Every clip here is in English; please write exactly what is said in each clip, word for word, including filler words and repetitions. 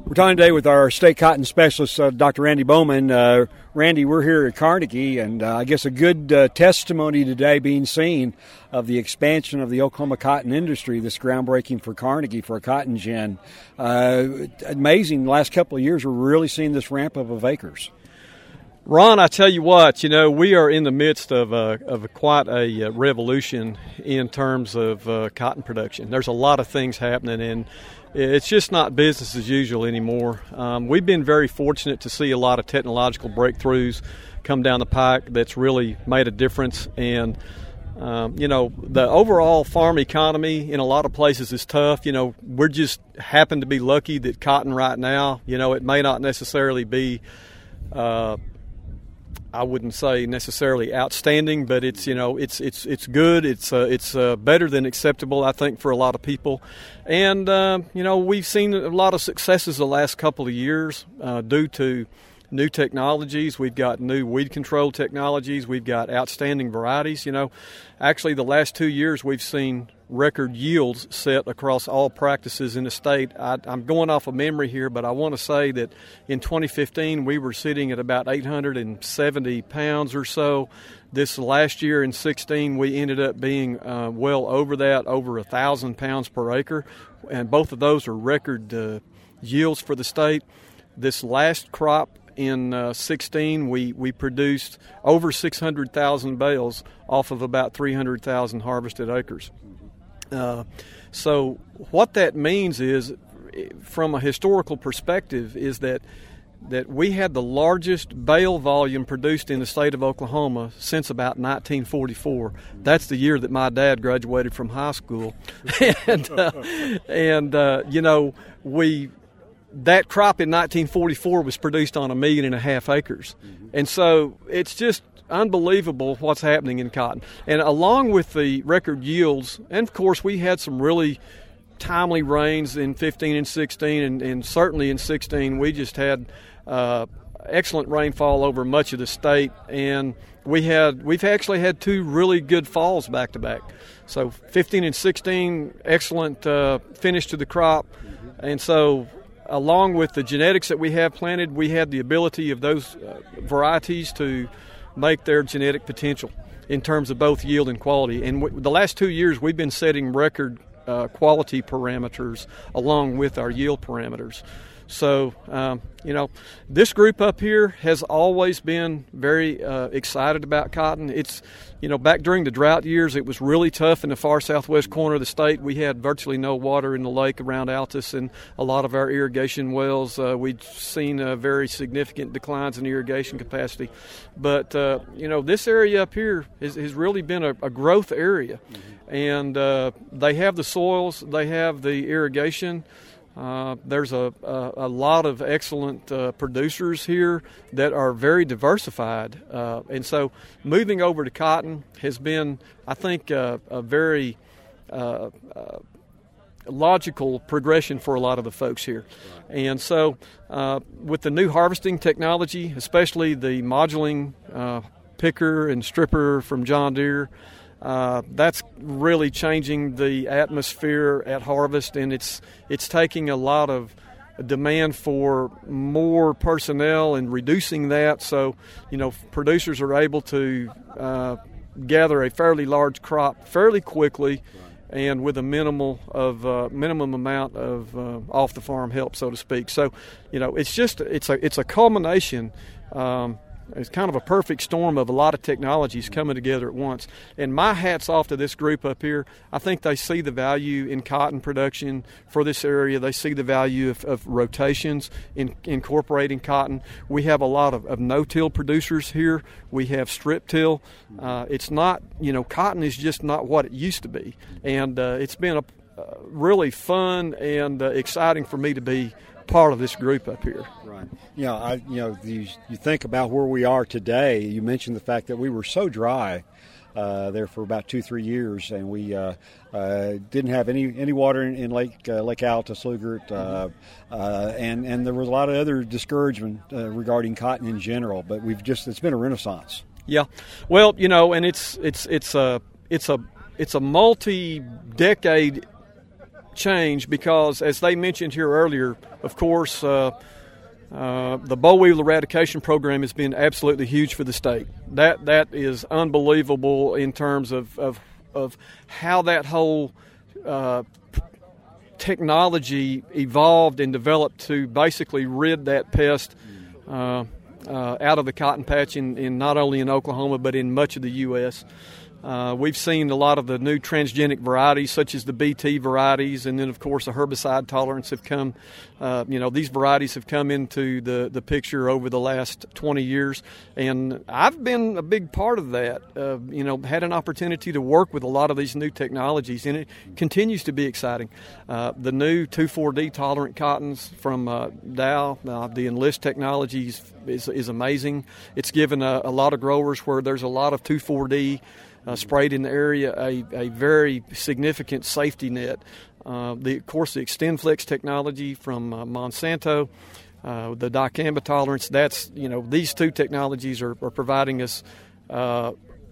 We're talking today with our state cotton specialist, uh, Doctor Randy Bowman. Uh, Randy, we're here at Carnegie, and uh, I guess a good uh, testimony today being seen of the expansion of the Oklahoma cotton industry, this groundbreaking for Carnegie for a cotton gin. Uh, amazing. The last couple of years, we're really seeing this ramp up of acres. Ron, I tell you what, you know, we are in the midst of, uh, of a, quite a uh, revolution in terms of uh, cotton production. There's a lot of things happening, and it's just not business as usual anymore. Um, we've been very fortunate to see a lot of technological breakthroughs come down the pike that's really made a difference. And, um, you know, the overall farm economy in a lot of places is tough. You know, we're just happen to be lucky that cotton right now, you know, it may not necessarily be uh, – I wouldn't say necessarily outstanding, but it's you know it's it's it's good. It's uh, it's uh, better than acceptable, I think, for a lot of people. And uh, you know we've seen a lot of successes the last couple of years uh, due to new technologies. We've got new weed control technologies. We've got outstanding varieties. You know, actually, the last two years we've seen record yields set across all practices in the state. I, I'm going off of memory here, but I want to say that in twenty fifteen we were sitting at about eight hundred seventy pounds or so. This last year in sixteen we ended up being uh, well over that, over one thousand pounds per acre, and both of those are record uh, yields for the state. This last crop in uh, sixteen, we, we produced over six hundred thousand bales off of about three hundred thousand harvested acres. Uh, so what that means is, from a historical perspective, is that that we had the largest bale volume produced in the state of Oklahoma since about nineteen forty-four. That's the year that my dad graduated from high school. and, uh, and uh, you know, we that crop in nineteen forty-four was produced on a million and a half acres. And so it's just unbelievable what's happening in cotton. And along with the record yields, and of course we had some really timely rains in fifteen and sixteen, and, and certainly in sixteen we just had uh, excellent rainfall over much of the state, and we had we've actually had two really good falls back to back. So fifteen and sixteen, excellent uh, finish to the crop. And so along with the genetics that we have planted, we had the ability of those uh, varieties to make their genetic potential in terms of both yield and quality. And w- the last two years we've been setting record uh, quality parameters along with our yield parameters. So, um, you know, this group up here has always been very uh, excited about cotton. It's, you know, back during the drought years, it was really tough in the far southwest corner of the state. We had virtually no water in the lake around Altus, and a lot of our irrigation wells, uh, we'd seen uh, very significant declines in irrigation capacity. But, uh, you know, this area up here has, has really been a, a growth area. Mm-hmm. And uh, they have the soils, they have the irrigation. Uh, there's a, a, a lot of excellent uh, producers here that are very diversified. Uh, and so moving over to cotton has been, I think, uh, a very uh, uh, logical progression for a lot of the folks here. Right. And so uh, with the new harvesting technology, especially the moduling uh, picker and stripper from John Deere, Uh, that's really changing the atmosphere at harvest, and it's it's taking a lot of demand for more personnel and reducing that. So, you know, producers are able to uh, gather a fairly large crop fairly quickly, and with a minimal of uh, minimum amount of uh, off the farm help, so to speak. So, you know, it's just it's a it's a culmination. Um, It's kind of a perfect storm of a lot of technologies coming together at once. And my hat's off to this group up here. I think they see the value in cotton production for this area. They see the value of, of rotations in incorporating cotton. We have a lot of, of no-till producers here. We have strip-till. Uh, it's not, you know, cotton is just not what it used to be. And uh, it's been a, uh, really fun and uh, exciting for me to be part of this group up here. Right. You know, I, you know, you, you think about where we are today. You mentioned the fact that we were so dry uh, there for about two, three years, and we uh, uh, didn't have any, any water in, in Lake uh, Lake Altus, Lugert, uh, uh, and and there was a lot of other discouragement uh, regarding cotton in general. But we've just it's been a renaissance. Yeah. Well, you know, and it's it's it's a it's a it's a multi-decade change because, as they mentioned here earlier, of course, uh, uh, the boll weevil eradication program has been absolutely huge for the state. That that is unbelievable in terms of of, of how that whole uh, technology evolved and developed to basically rid that pest uh, uh, out of the cotton patch in, in not only in Oklahoma but in much of the U S Uh, we've seen a lot of the new transgenic varieties, such as the B T varieties, and then, of course, the herbicide tolerance have come. Uh, you know, these varieties have come into the, the picture over the last twenty years, and I've been a big part of that. Uh, you know, had an opportunity to work with a lot of these new technologies, and it continues to be exciting. Uh, the new two four D tolerant cottons from uh, Dow, uh, the Enlist technologies is, is amazing. It's given a, a lot of growers where there's a lot of two four D Uh, sprayed in the area, a, a very significant safety net. Uh, the, of course, the XtendFlex technology from uh, Monsanto, uh, the dicamba tolerance, that's, you know, these two technologies are, are providing us uh,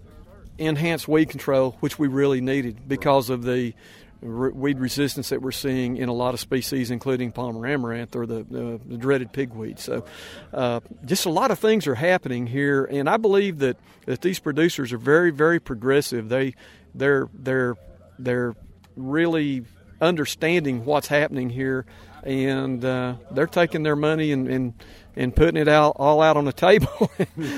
enhanced weed control, which we really needed because of the re- weed resistance that we're seeing in a lot of species, including Palmer amaranth or the, the, the dreaded pigweed. So uh, just a lot of things are happening here, and I believe that, that these producers are very, very progressive. They, they're, they're, they're really understanding what's happening here, and uh, they're taking their money and, and, and putting it out all out on the table.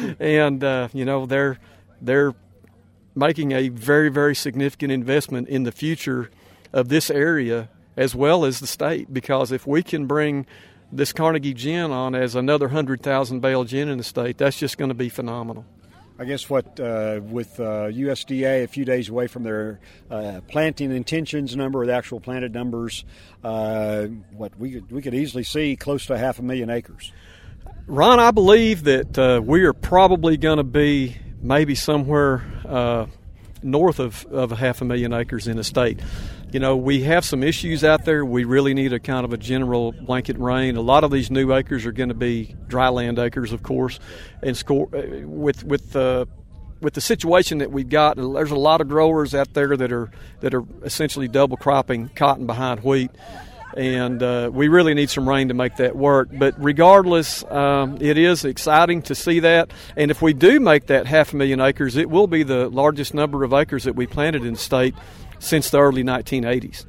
and uh, you know, they're they're making a very, very significant investment in the future of this area as well as the state, because if we can bring this Carnegie gin on as another one hundred thousand bale gin in the state, that's just going to be phenomenal. I guess what uh, with uh, U S D A a few days away from their uh, planting intentions number, or the actual planted numbers, uh, what we could, we could easily see close to half a million acres. Ron, I believe that uh, we are probably going to be maybe somewhere uh, north of, of a half a million acres in the state. You know, we have some issues out there. We really need a kind of a general blanket rain. A lot of these new acres are going to be dry land acres, of course, and score, with with uh, with the situation that we've got. There's a lot of growers out there that are that are essentially double cropping cotton behind wheat, and uh, we really need some rain to make that work. But regardless, um, it is exciting to see that. And if we do make that half a million acres, it will be the largest number of acres that we planted in the state since the early nineteen eighties.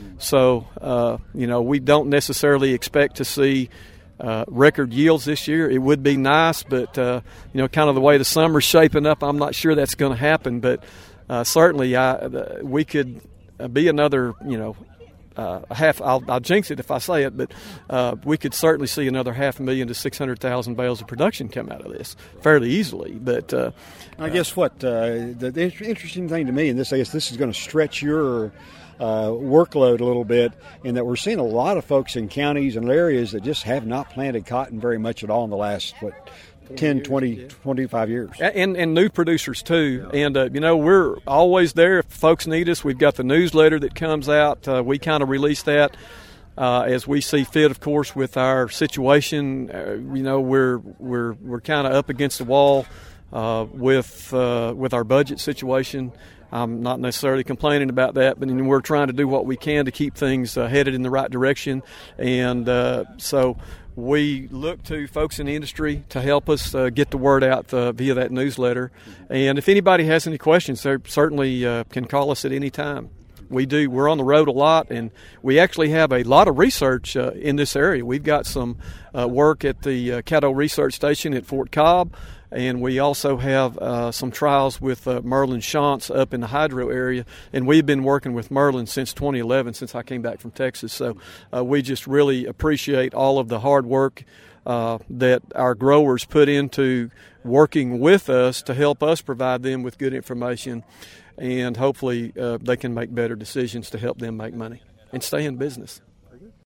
So, uh, you know, we don't necessarily expect to see uh, record yields this year. It would be nice, but, uh, you know, kind of the way the summer's shaping up, I'm not sure that's going to happen. But uh, certainly I, uh, we could be another, you know, Uh, half. I'll, I'll jinx it if I say it, but uh, we could certainly see another half a million to six hundred thousand bales of production come out of this fairly easily. But uh, I guess what uh, the, the interesting thing to me, and this I guess this is going to stretch your uh, workload a little bit, in that we're seeing a lot of folks in counties and areas that just have not planted cotton very much at all in the last what. ten, twenty, twenty-five years. And and new producers, too. And, uh, you know, we're always there. If folks need us, we've got the newsletter that comes out. Uh, we kind of release that uh, as we see fit, of course, with our situation. Uh, you know, we're we're we're kind of up against the wall uh, with uh, with our budget situation. I'm not necessarily complaining about that, but we're trying to do what we can to keep things uh, headed in the right direction. And uh, so we look to folks in the industry to help us uh, get the word out uh, via that newsletter. And if anybody has any questions, they certainly uh, can call us at any time. We do. We're on the road a lot, and we actually have a lot of research uh, in this area. We've got some uh, work at the uh, Caddo Research Station at Fort Cobb, and we also have uh, some trials with uh, Merlin Shantz up in the hydro area, and we've been working with Merlin since twenty eleven, since I came back from Texas. So uh, we just really appreciate all of the hard work uh, that our growers put into working with us to help us provide them with good information, and hopefully uh, they can make better decisions to help them make money and stay in business.